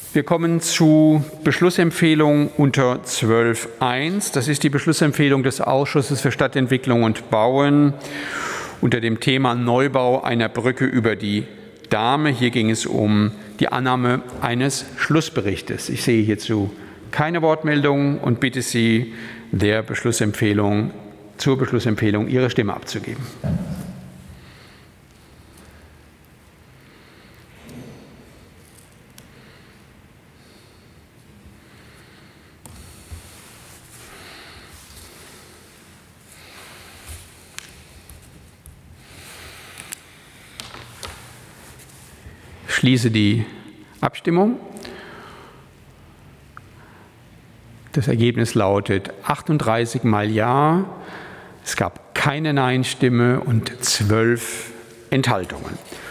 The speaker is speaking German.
Wir kommen zu Beschlussempfehlung unter 12.1. Das ist die Beschlussempfehlung des Ausschusses für Stadtentwicklung und Bauen unter dem Thema Neubau einer Brücke über die Dahme. Hier ging es um die Annahme eines Schlussberichtes. Ich sehe hierzu keine Wortmeldungen und bitte Sie, zur Beschlussempfehlung Ihre Stimme abzugeben. Ich schließe die Abstimmung. Das Ergebnis lautet 38 mal Ja, es gab keine Nein-Stimme und 12 Enthaltungen.